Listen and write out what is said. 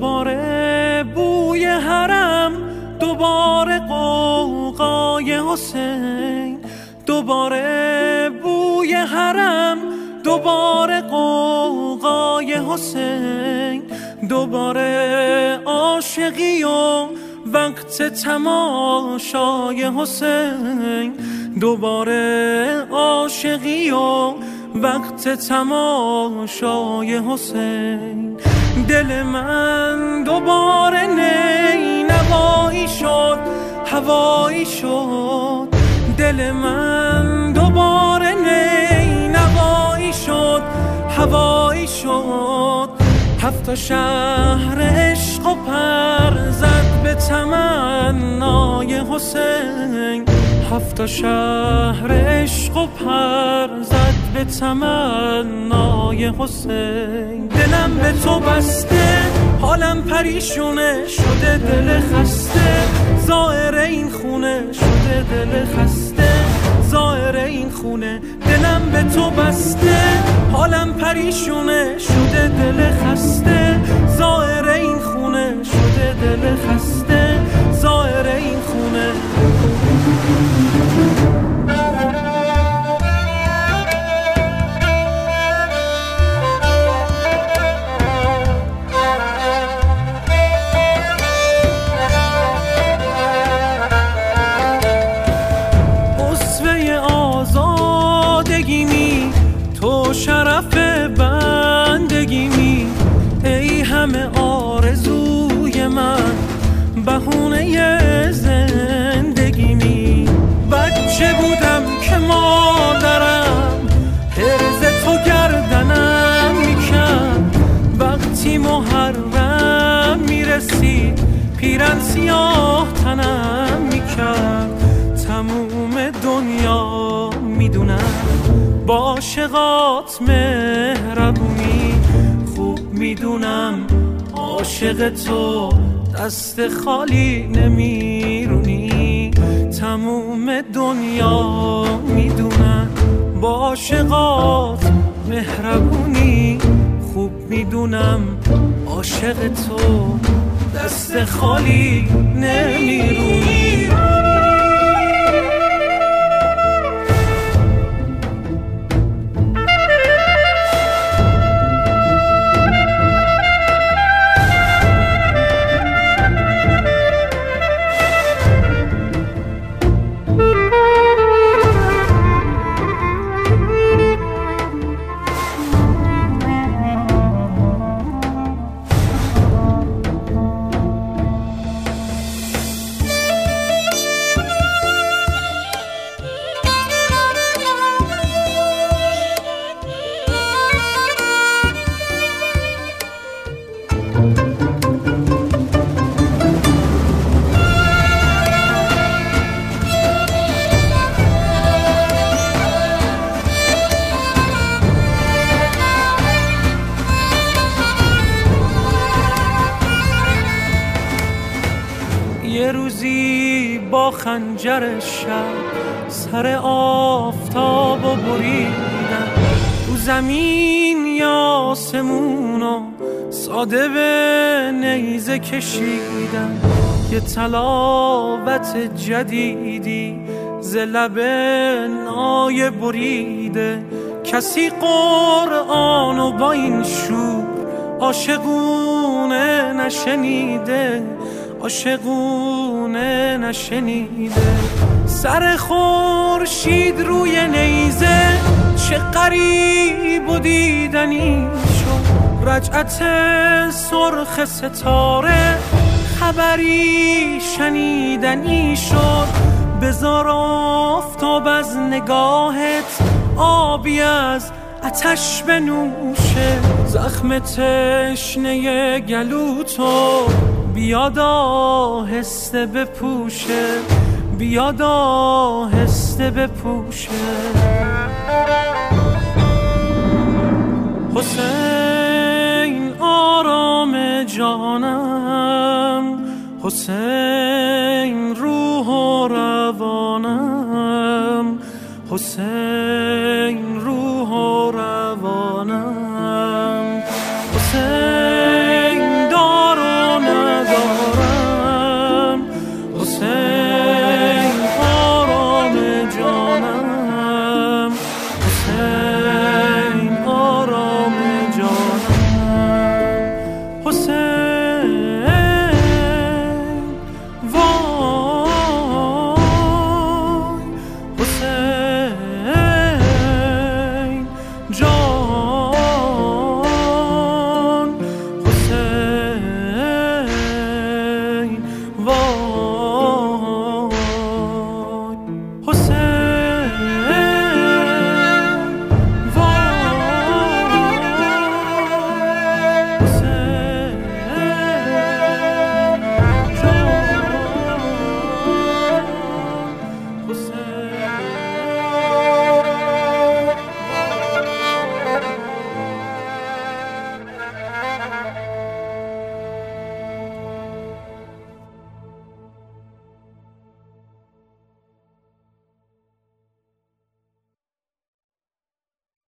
دوباره بوی حرم، دوباره قوقای حسین، دوباره بوی حرم، دوباره قوقای حسین، دوباره عاشقی و وقت تماشای حسین، دوباره عاشقی و وقت تماشای حسین. دل من دوباره نینوایی شد، هوایی شد. دل من دوباره نینوایی شد، هوایی شد. هفت شهر عشق و پر زد به تمنای حسین، هفت شهر عشق و پر زد به تمنای حسین. دلم به تو بسته، حالم پریشونه شده، دل خسته زائر این خونه شده، دل خسته زائر این خونه. دلم به تو بسته، حالم پریشونه شده، دل خسته زائر این خونه شده، دل خسته زائر این خونه. شرف بندگی می، ای همه آرزوی من، بهونه زندگی می. بچه بودم که مادرم هرز تو گردنم میکرد، وقتی محرم میرسید پیرن سیاه تنم میکرد. تموم دنیا میدونم با عاشقات مهربونی، خوب میدونم عاشق تو دست خالی نمیرونی. تموم دنیا میدونم با عاشقات مهربونی، خوب میدونم عاشق تو دست خالی نمیرونی. یه روزی با خنجر شب سر آفتاب و بریدم، تو زمین یا آسمونو ساده به نیزه کشیدم. یه تلاوت جدیدی ز لب نای بریده، کسی قرآنو با این شور عاشقونه نشنیده، عاشقونه نشنیده. سر خورشید روی نیزه چه غریب و دیدنی شد، رجعت سرخ ستاره خبری شنیدنی شد. بذار آفتاب از نگاهت آبی از آتش بنوشه، زخم تشنه گلوتو بیاد آهسته بپوشه، بیاد آهسته بپوشه. حسین آرام جانم، حسین روح و روانم، حسین